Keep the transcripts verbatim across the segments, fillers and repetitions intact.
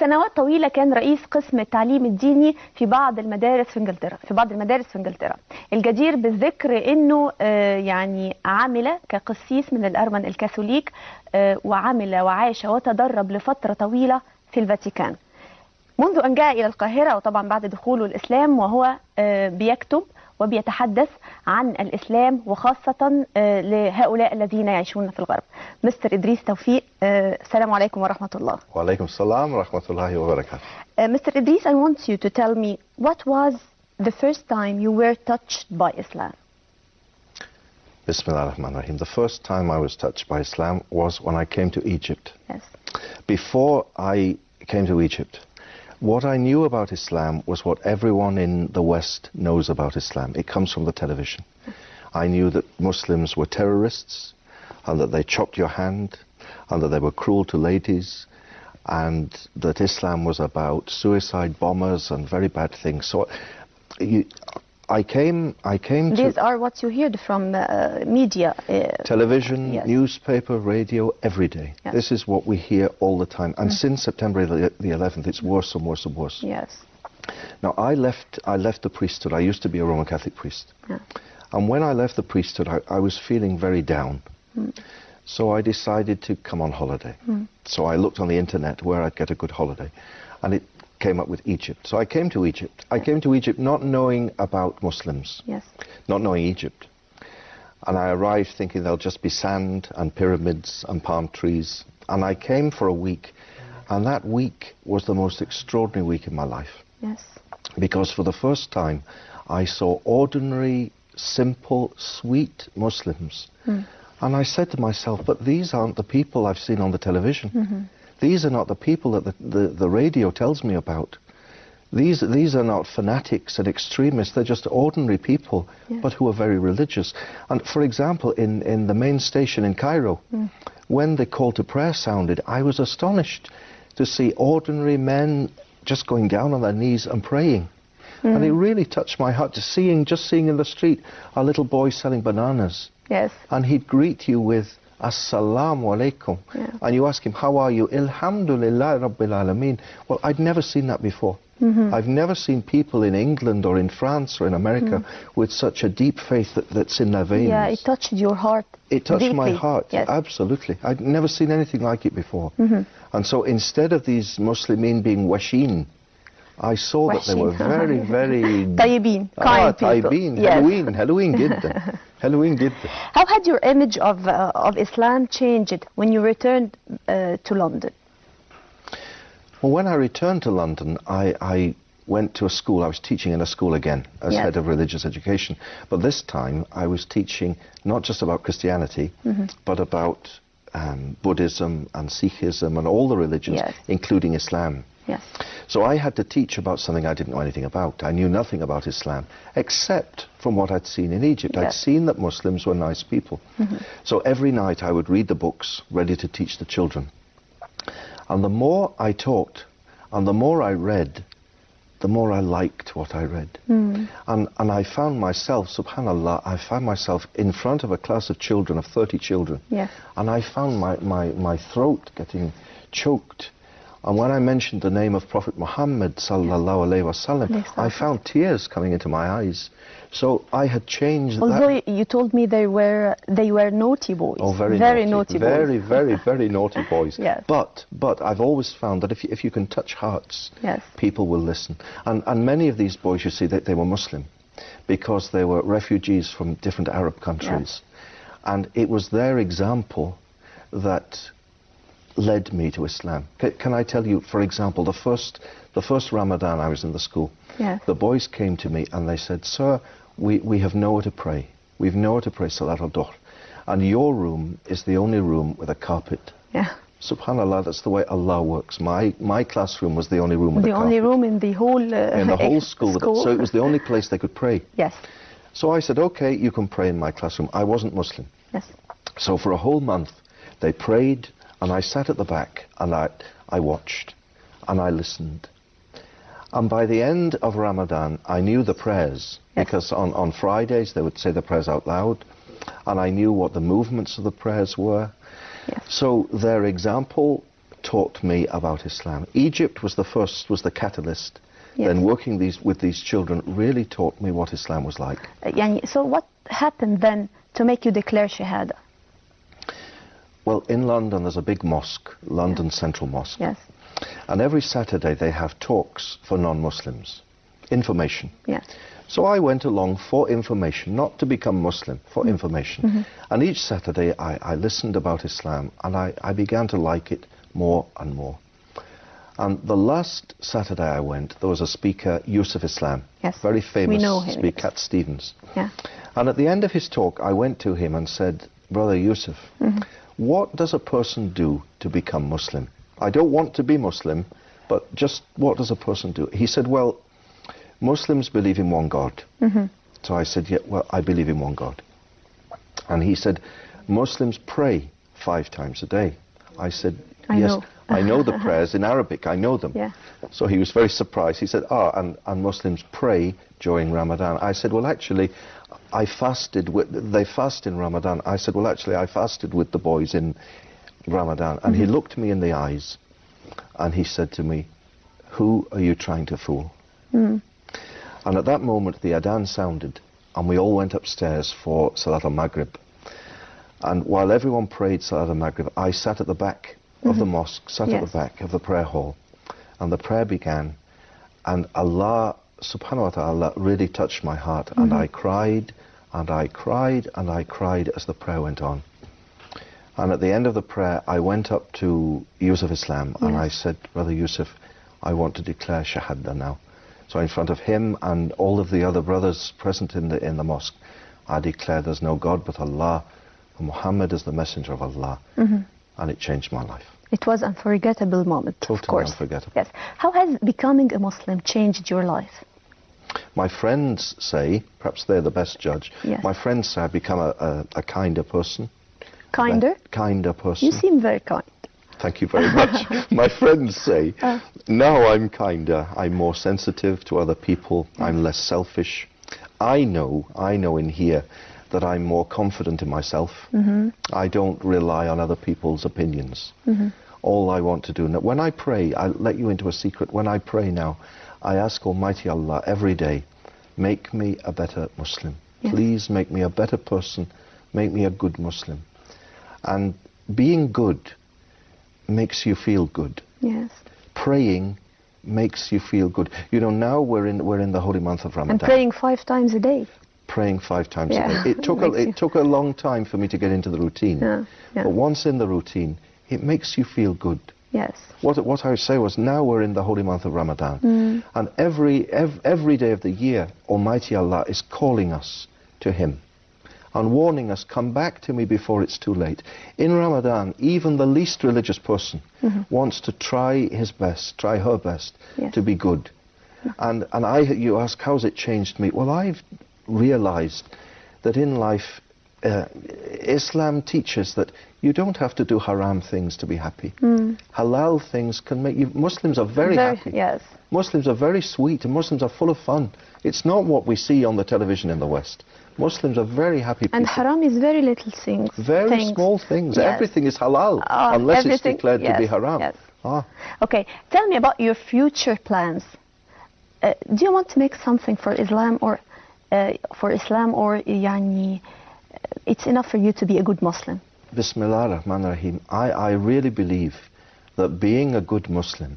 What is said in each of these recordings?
لسنوات طويلة كان رئيس قسم التعليم الديني في بعض المدارس في انجلترا في بعض المدارس في انجلترا الجدير بالذكر انه يعني عمل كقسيس من الأرمن الكاثوليك، وعمل وعاش وتدرب لفترة طويلة في الفاتيكان منذ أن جاء إلى القاهرة، وطبعا بعد دخوله الإسلام وهو بيكتب وبيتحدث عن الإسلام وخاصة لهؤلاء الذين يعيشون في الغرب. مستر إدريس توفيق، السلام عليكم ورحمة الله. وعليكم السلام ورحمة الله وبركاته. Mister Idris, I want you to tell me what was the first time you were touched by Islam? Bismillah ar-Rahman ar-Rahim. The first time I was touched by Islam was when I came to Egypt. Yes. Before I came to Egypt, what I knew about Islam was what everyone in the West knows about Islam. It comes from the television. I knew that Muslims were terrorists, and that they chopped your hand, and that they were cruel to ladies, and that Islam was about suicide bombers and very bad things. So you, I came, I came to... These are what you heard from uh, media. Uh, television, yes. newspaper, radio, every day. Yes. This is what we hear all the time. And mm. since September the eleventh, it's worse and worse and worse. Yes. Now, I left, I left the priesthood. I used to be a Roman Catholic priest. Yeah. And when I left the priesthood, I, I was feeling very down. Mm. So I decided to come on holiday. Mm. So I looked on the internet where I'd get a good holiday. And it came up with Egypt. So I came to Egypt. I came to Egypt not knowing about Muslims. Yes. Not knowing Egypt. And I arrived thinking there'll just be sand and pyramids and palm trees. And I came for a week. And that week was the most extraordinary week in my life. Yes. Because for the first time, I saw ordinary, simple, sweet Muslims. Mm. And I said to myself, but these aren't the people I've seen on the television. Mm-hmm. These are not the people that the, the, the radio tells me about. These, these are not fanatics and extremists. They're just ordinary people, yes. but who are very religious. And for example, in, in the main station in Cairo, mm. when the call to prayer sounded, I was astonished to see ordinary men just going down on their knees and praying. Mm. And it really touched my heart to seeing, just seeing in the street a little boy selling bananas. Yes. And he'd greet you with Assalamu alaikum. Yeah. And you ask him, how are you? Alhamdulillah Rabbil Alameen. Well, I'd never seen that before. Mm-hmm. I've never seen people in England or in France or in America mm. with such a deep faith that, that's in their veins. Yeah, it touched your heart. It touched deeply. my heart, yes. absolutely. I'd never seen anything like it before. Mm-hmm. And so instead of these Muslimin being washin, I saw that they were very, very... Tayyibin, kind ah, people. Tayyibin, yes. Halloween, Halloween جدا. Halloween جدا. How had your image of, uh, of Islam changed when you returned uh, to London? Well, when I returned to London, I, I went to a school. I was teaching in a school again as yes. head of religious education. But this time I was teaching not just about Christianity, mm-hmm. but about um, Buddhism and Sikhism and all the religions, yes. including Islam. Yes. So I had to teach about something I didn't know anything about. I knew nothing about Islam, except from what I'd seen in Egypt. Yes. I'd seen that Muslims were nice people. Mm-hmm. So every night I would read the books, ready to teach the children. And the more I taught, and the more I read, the more I liked what I read. Mm. And, and I found myself, subhanAllah, I found myself in front of a class of children, of thirty children. Yes. And I found my, my, my throat getting choked. And when I mentioned the name of Prophet Muhammad sallallahu alaihi wasallam, yes, I found tears coming into my eyes. So I had changed. Although that. you told me they were they were naughty boys. Oh, very, very naughty, naughty boys. Very, very, very naughty boys. Yes. But but I've always found that if you, if you can touch hearts, yes. people will listen. And and many of these boys, you see, they, they were Muslim, because they were refugees from different Arab countries, yes. and it was their example that led me to Islam. C can I tell you, for example, the first the first Ramadan I was in the school, yes. the boys came to me and they said, "Sir, we, we have nowhere to pray. We've nowhere to pray Salat al-Duhr. And your room is the only room with a carpet." Yeah. Subhanallah, that's the way Allah works. My my classroom was the only room with the a carpet. The only room in the whole uh, in the whole school. school. So it was the only place they could pray. Yes. So I said, okay, you can pray in my classroom. I wasn't Muslim. Yes. So for a whole month, they prayed, and I sat at the back, and I, I watched, and I listened. And by the end of Ramadan, I knew the prayers, yes. because on, on Fridays they would say the prayers out loud, and I knew what the movements of the prayers were. Yes. So their example taught me about Islam. Egypt was the first, was the catalyst. Yes. Then working these, with these children really taught me what Islam was like. Uh, يعني, so what happened then to make you declare Shahada? Well, in London there's a big mosque, London Yes. Central Mosque. Yes. And every Saturday they have talks for non-Muslims, information. Yes. So I went along for information, not to become Muslim, for information. Mm-hmm. And each Saturday I, I listened about Islam, and I, I began to like it more and more. And the last Saturday I went, there was a speaker, Yusuf Islam, Yes. very famous We know him, speaker, yes. Cat Stevens. Yeah. And at the end of his talk, I went to him and said, Brother Yusuf, Mm-hmm. what does a person do to become Muslim? I don't want to be Muslim, but just what does a person do? He said, well, Muslims believe in one God. Mm-hmm. So I said, yeah, well, I believe in one God. And he said, Muslims pray five times a day. I said, I yes, know. I know the prayers in Arabic, I know them. Yeah. So he was very surprised. He said, ah, and, and Muslims pray during Ramadan. I said, well, actually, I fasted, with, they fast in Ramadan. I said, well, actually, I fasted with the boys in Ramadan. And Mm-hmm. he looked me in the eyes and he said to me, who are you trying to fool? Mm. And at that moment, the adhan sounded, and we all went upstairs for Salat al-Maghrib. And while everyone prayed Salat al-Maghrib, I sat at the back of the mosque, sat at Yes. the back of the prayer hall, and the prayer began, and Allah, subhanahu wa ta'ala, really touched my heart, and I cried, and I cried, and I cried as the prayer went on. And at the end of the prayer, I went up to Yusuf Islam, and I Yes. said, Brother Yusuf, I want to declare Shahada now. So in front of him and all of the other brothers present in the in the mosque, I declare there's no God but Allah, and Muhammad is the messenger of Allah. Mm-hmm. And it changed my life. It was an unforgettable moment, Totally of course. unforgettable. Yes. How has becoming a Muslim changed your life? My friends say, perhaps they're the best judge, Yes. my friends say I've become a, a, a kinder person. Kinder? A kinder person. You seem very kind. Thank you very much. My friends say, Uh. now I'm kinder, I'm more sensitive to other people, I'm less selfish. I know, I know in here that I'm more confident in myself. Mm-hmm. I don't rely on other people's opinions. Mm-hmm. All I want to do, now, when I pray, I'll let you into a secret, when I pray now, I ask Almighty Allah every day, make me a better Muslim. Yes. Please make me a better person, make me a good Muslim. And being good makes you feel good. Yes. Praying makes you feel good. You know, now we're in we're in the holy month of Ramadan. And praying five times a day. Praying five times Yeah. a day. It took a, Makes you- it took a long time for me to get into the routine. Yeah. Yeah. But once in the routine, it makes you feel good. Yes. What what I would say was, now we're in the holy month of Ramadan, Mm. and every, every every day of the year, Almighty Allah is calling us to Him and warning us, come back to me before it's too late. In Ramadan, even the least religious person Mhm. wants to try his best, try her best Yes. to be good. And and I, you ask, how's it changed me? Well, I've realized that in life, uh, Islam teaches that you don't have to do haram things to be happy. Mm. Halal things can make you. Muslims are very, happy. Yes. Muslims are very sweet, and Muslims are full of fun. It's not what we see on the television in the West. Muslims are very happy people. And haram is very little things. Very things. small things. Yes. Everything is halal, Ah, unless it's everything- declared to be yes, haram. yes. Ah. Okay, tell me about your future plans. Uh, do you want to make something for Islam, or uh, for Islam, or يعني, it's enough for you to be a good Muslim? Bismillah ar-Rahman ar-Rahim. I, I really believe that being a good Muslim,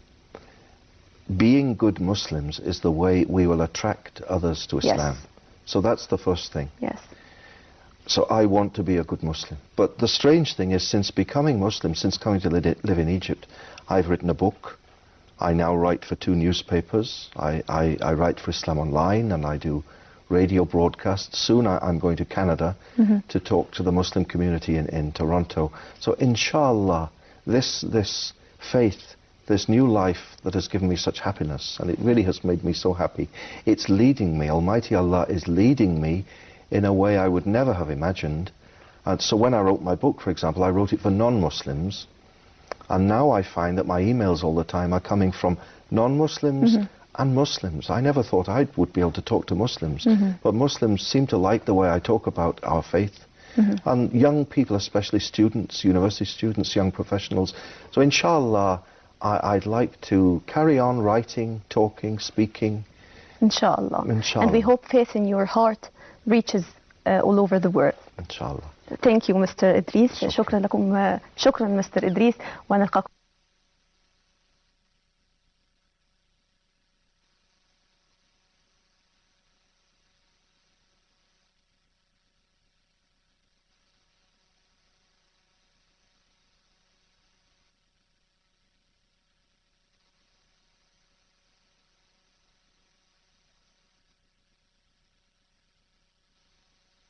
being good Muslims is the way we will attract others to Yes. Islam. So that's the first thing. Yes. So I want to be a good Muslim. But the strange thing is, since becoming Muslim, since coming to li- live in Egypt, I've written a book. I now write for two newspapers. I, I, I write for Islam Online, and I do radio broadcasts. Soon I, I'm going to Canada Mhm. to talk to the Muslim community in, in Toronto. So inshallah, this, this faith, this new life that has given me such happiness, and it really has made me so happy, it's leading me, Almighty Allah is leading me in a way I would never have imagined. And so when I wrote my book, for example, I wrote it for non-Muslims, and now I find that my emails all the time are coming from non-Muslims Mhm. and Muslims. I never thought I would be able to talk to Muslims, Mhm. but Muslims seem to like the way I talk about our faith. Mm-hmm. And young people, especially students, university students, young professionals. So inshallah, I, I'd like to carry on writing, talking, speaking. Inshallah. Inshallah. And we hope faith in your heart reaches uh, all over the world. Inshallah. Thank you, Mister إدريس. شكرا لكم. شكرا مستر إدريس، ونلقاكم